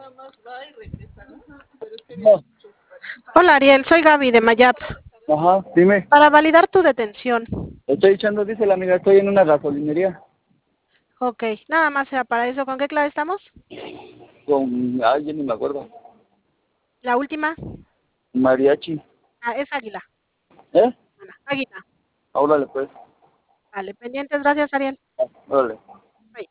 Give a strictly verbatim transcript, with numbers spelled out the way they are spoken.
No. Hola Ariel, soy Gaby de Mayap. Ajá, dime. Para validar tu detención. Estoy echando, dice la amiga, estoy en una gasolinería. Ok, nada más sea para eso. ¿Con qué clave estamos? Con alguien, ni me acuerdo. La última. Mariachi. Ah, es Águila. ¿Eh? Ana, Águila. Órale, pues. Vale, pendientes. Gracias, Ariel. Órale.